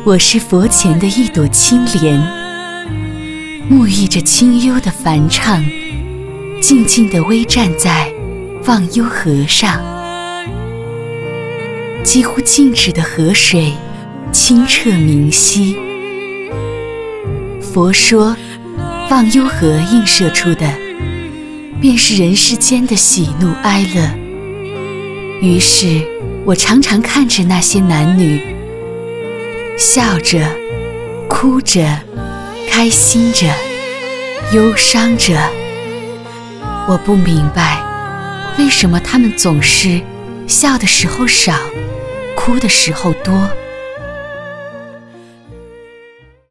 我是佛前的一朵青莲，沐浴着清幽的梵唱，静静地微站在忘忧河上。几乎静止的河水清澈明晰。佛说，忘忧河映射出的便是人世间的喜怒哀乐。于是我常常看着那些男女，笑着哭着开心着忧伤着。我不明白为什么他们总是笑的时候少，哭的时候多。